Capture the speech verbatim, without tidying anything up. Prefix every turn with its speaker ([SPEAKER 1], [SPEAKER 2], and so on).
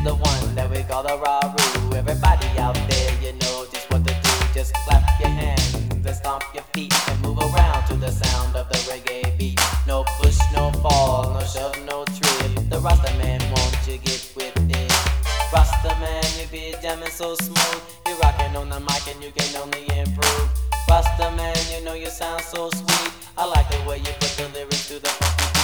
[SPEAKER 1] the one that we call the Raru. Everybody out there, you know just what to do. Just clap your hands and stomp your feet and move around to the sound of the reggae beat. No push, no fall, no shove, no trip. The Rasta man, won't you get with it? Rasta man, you be jamming so smooth. You're rocking on the mic and you can only improve. Rasta man, you know you sound so sweet. I like the way you put the lyrics to the funky